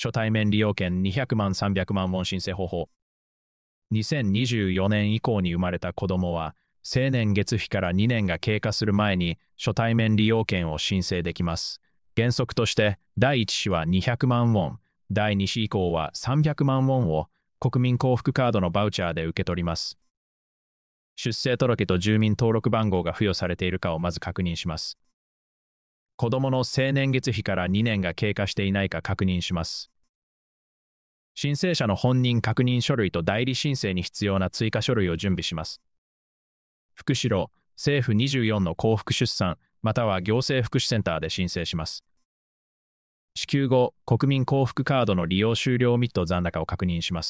初対面利用券200万300万ウォン申請方法。2024年以降に生まれた子供は、成年月日から2年が経過する前に初対面利用券を申請できます。原則として、第1子は200万ウォン、第2子以降は300万ウォンを国民幸福カードのバウチャーで受け取ります。出生届と住民登録番号が付与されているかをまず確認します。子供の成年月日から2年が経過していないか確認します。申請者の本人確認書類と代理申請に必要な追加書類を準備します。福祉路、政府24の幸福出産、または行政福祉センターで申請します。支給後、国民幸福カードの利用終了ミット残高を確認します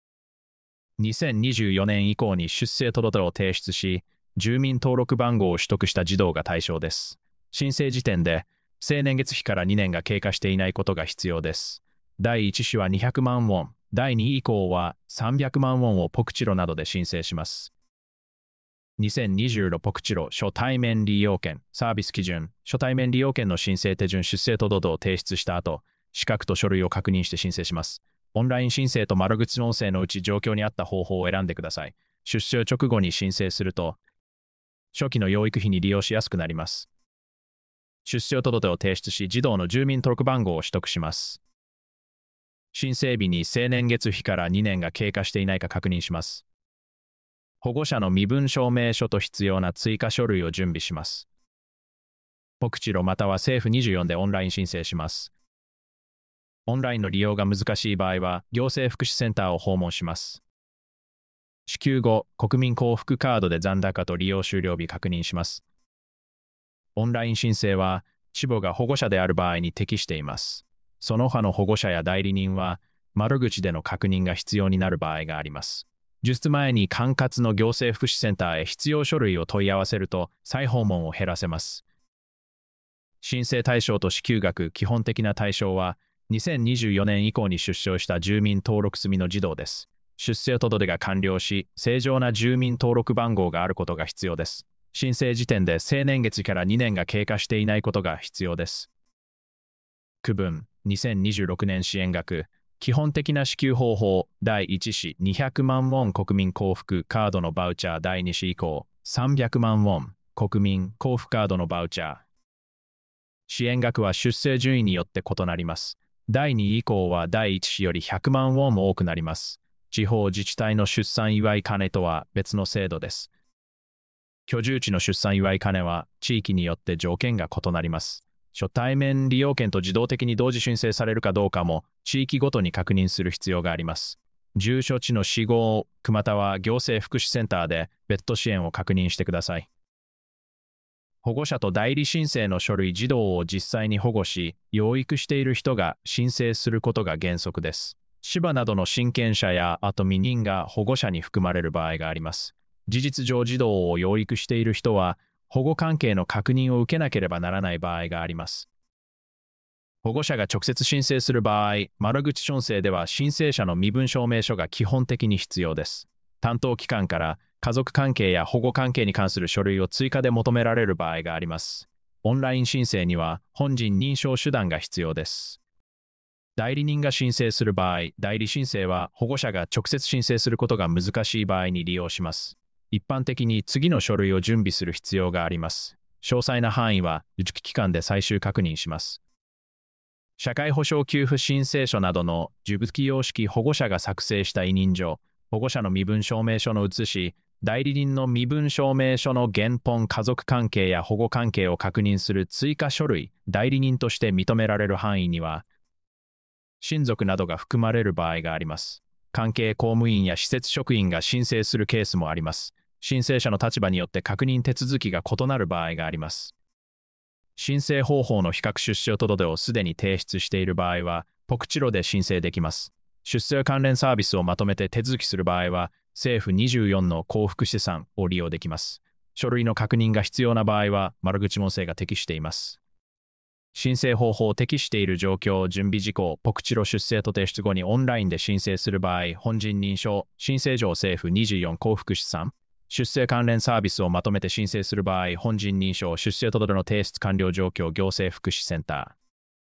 。2024年以降に出生届を提出し、住民登録番号を取得した児童が対象です。申請時点で、成年月日から2年が経過していないことが必要です。第1子は200万ウォン、第2以降は300万ウォンをポクチロなどで申請します。2026ポクチロ初対面利用券サービス基準初対面利用券の申請手順出生届を提出した後、資格と書類を確認して申請します。オンライン申請と窓口音声のうち状況に合った方法を選んでください。出生直後に申請すると、初期の養育費に利用しやすくなります。出生届を提出し、児童の住民登録番号を取得します。申請日に成年月日から2年が経過していないか確認します。保護者の身分証明書と必要な追加書類を準備します。ポクチロまたは政府24でオンライン申請します。オンラインの利用が難しい場合は、行政福祉センターを訪問します。支給後、国民幸福カードで残高と利用終了日確認します。オンライン申請は、父母が保護者である場合に適しています。その他の保護者や代理人は、窓口での確認が必要になる場合があります。受出前に管轄の行政福祉センターへ必要書類を問い合わせると、再訪問を減らせます。申請対象と支給額、基本的な対象は、2024年以降に出生した住民登録済みの児童です。出生届が完了し、正常な住民登録番号があることが必要です。申請時点で成年月から2年が経過していないことが必要です。区分、2026年支援額、基本的な支給方法、第1子200万ウォン国民幸福カードのバウチャー第2子以降、300万ウォン国民幸福カードのバウチャー。支援額は出生順位によって異なります。第2以降は第1子より100万ウォンも多くなります。地方自治体の出産祝い金とは別の制度です。居住地の出産祝い金は地域によって条件が異なります。初対面利用券と自動的に同時申請されるかどうかも地域ごとに確認する必要があります。住所地の死後、または行政福祉センターで別途支援を確認してください。保護者と代理申請の書類、児童を実際に保護し、養育している人が申請することが原則です。芝などの親権者や未認が保護者に含まれる場合があります。事実上児童を養育している人は、保護関係の確認を受けなければならない場合があります。保護者が直接申請する場合、窓口申請では申請者の身分証明書が基本的に必要です。担当機関から家族関係や保護関係に関する書類を追加で求められる場合があります。オンライン申請には本人認証手段が必要です。代理人が申請する場合、代理申請は保護者が直接申請することが難しい場合に利用します。一般的に次の書類を準備する必要があります。詳細な範囲は受付機関で最終確認します。社会保障給付申請書などの受付様式、保護者が作成した委任状、保護者の身分証明書の写し、代理人の身分証明書の原本、家族関係や保護関係を確認する追加書類、代理人として認められる範囲には、親族などが含まれる場合があります。関係公務員や施設職員が申請するケースもあります。申請者の立場によって確認手続きが異なる場合があります。申請方法の比較出生届をすでに提出している場合は、ポクチロで申請できます。出生関連サービスをまとめて手続きする場合は、政府24の幸福資産を利用できます。書類の確認が必要な場合は、窓口問請が適しています。申請方法を適している状況、準備事項、ポクチロ出生と提出後にオンラインで申請する場合、本人認証、申請上政府24幸福資産、出生関連サービスをまとめて申請する場合、本人認証、出生届の提出完了状況、行政福祉センター。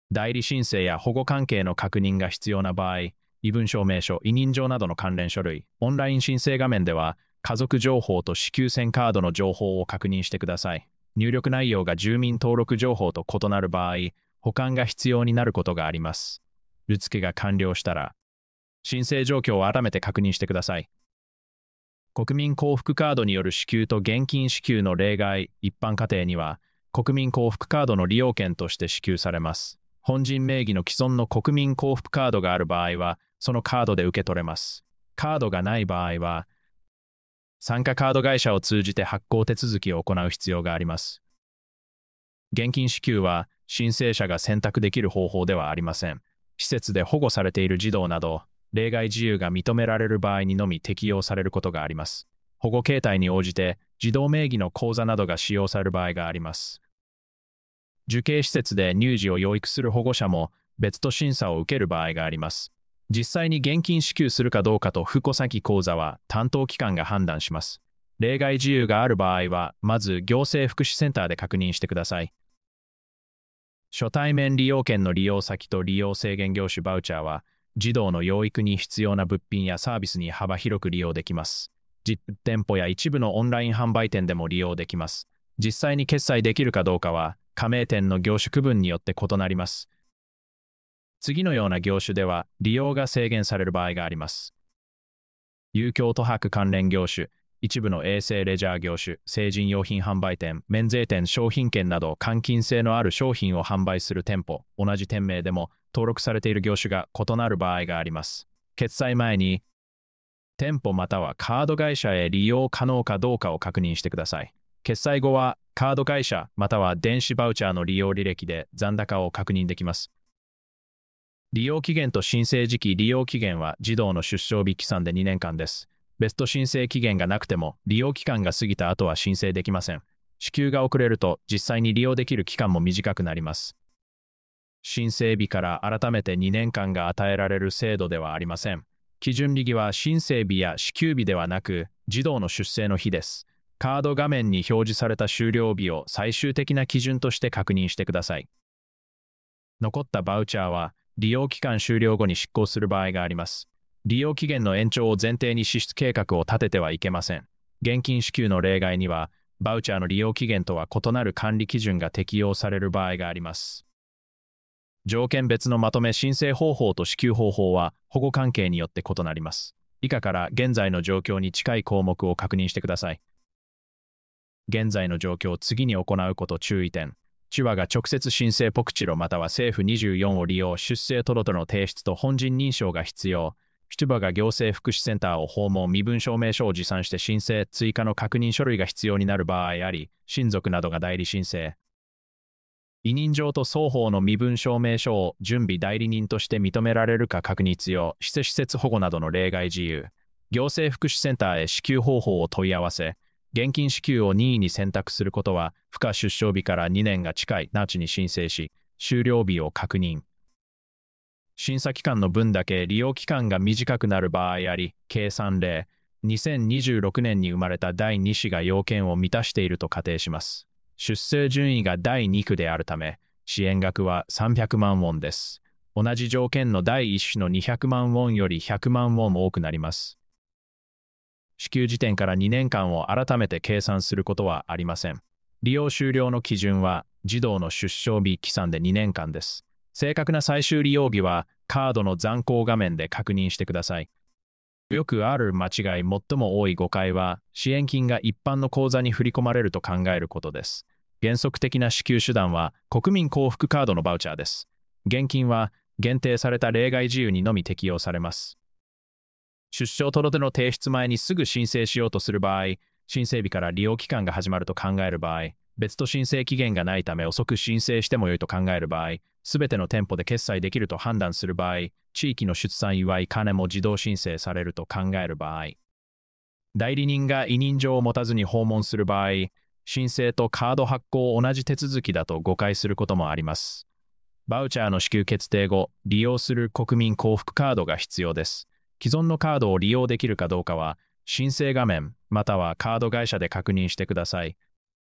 代理申請や保護関係の確認が必要な場合、身分証明書、委任状などの関連書類、オンライン申請画面では、家族情報と支給線カードの情報を確認してください。入力内容が住民登録情報と異なる場合、保管が必要になることがあります。受付が完了したら、申請状況を改めて確認してください。国民幸福カードによる支給と現金支給の例外、一般家庭には、国民幸福カードの利用券として支給されます。本人名義の既存の国民幸福カードがある場合は、そのカードで受け取れます。カードがない場合は、参加カード会社を通じて発行手続きを行う必要があります。現金支給は、申請者が選択できる方法ではありません。施設で保護されている児童など、例外自由が認められる場合にのみ適用されることがあります。保護形態に応じて、児童名義の口座などが使用される場合があります。受刑施設で乳児を養育する保護者も別途審査を受ける場合があります。実際に現金支給するかどうかと付古先口座は担当機関が判断します。例外自由がある場合は、まず行政福祉センターで確認してください。初対面利用券の利用先と利用制限業種バウチャーは、児童の養育に必要な物品やサービスに幅広く利用できます。実店舗や一部のオンライン販売店でも利用できます。実際に決済できるかどうかは、加盟店の業種区分によって異なります。次のような業種では、利用が制限される場合があります。遊興泊泊関連業種、一部の衛生レジャー業種、成人用品販売店、免税店、商品券など換金性のある商品を販売する店舗、同じ店名でも登録されている業種が異なる場合があります。決済前に、店舗またはカード会社へ利用可能かどうかを確認してください。決済後は、カード会社または電子バウチャーの利用履歴で残高を確認できます。利用期限と申請時期利用期限は児童の出生日起算で2年間です。別途申請期限がなくても利用期間が過ぎた後は申請できません。支給が遅れると実際に利用できる期間も短くなります。申請日から改めて2年間が与えられる制度ではありません。基準日は申請日や支給日ではなく児童の出生の日です。カード画面に表示された終了日を最終的な基準として確認してください。残ったバウチャーは利用期間終了後に執行する場合があります。利用期限の延長を前提に支出計画を立ててはいけません。現金支給の例外には、バウチャーの利用期限とは異なる管理基準が適用される場合があります。条件別のまとめ申請方法と支給方法は保護関係によって異なります。以下から現在の状況に近い項目を確認してください。現在の状況を次に行うこと注意点。チワが直接申請ポクチロまたは政府24を利用出生届の提出と本人認証が必要。チュバが行政福祉センターを訪問身分証明書を持参して申請追加の確認書類が必要になる場合あり、親族などが代理申請。委任状と双方の身分証明書を準備代理人として認められるか確認必要。施設保護などの例外自由。行政福祉センターへ支給方法を問い合わせ。現金支給を任意に選択することは、不可出生日から2年が近い後に申請し、終了日を確認。審査期間の分だけ利用期間が短くなる場合あり、計算例、2026年に生まれた第2子が要件を満たしていると仮定します。出生順位が第2区であるため、支援額は300万ウォンです。同じ条件の第1子の200万ウォンより100万ウォン多くなります。支給時点から2年間を改めて計算することはありません。利用終了の基準は、児童の出生日起算で2年間です。正確な最終利用日は、カードの残高画面で確認してください。よくある間違い、最も多い誤解は、支援金が一般の口座に振り込まれると考えることです。原則的な支給手段は、国民幸福カードのバウチャーです。現金は、限定された例外自由にのみ適用されます。出生届の提出前にすぐ申請しようとする場合、申請日から利用期間が始まると考える場合、別途申請期限がないため遅く申請しても良いと考える場合、すべての店舗で決済できると判断する場合、地域の出産祝い金も自動申請されると考える場合、代理人が委任状を持たずに訪問する場合、申請とカード発行同じ手続きだと誤解することもあります。バウチャーの支給決定後、利用する国民幸福カードが必要です。既存のカードを利用できるかどうかは、申請画面またはカード会社で確認してください。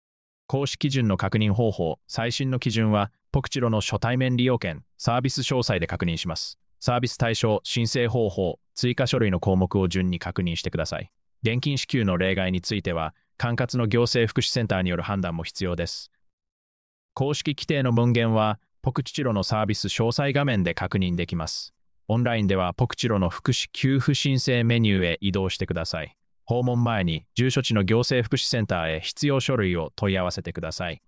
公式基準の確認方法、最新の基準は、ポクチロの初対面利用券、サービス詳細で確認します。サービス対象、申請方法、追加書類の項目を順に確認してください。現金支給の例外については、管轄の行政福祉センターによる判断も必要です。公式規定の文言は、ポクチロのサービス詳細画面で確認できます。オンラインではポクチロの福祉給付申請メニューへ移動してください。訪問前に住所地の行政福祉センターへ必要書類を問い合わせてください。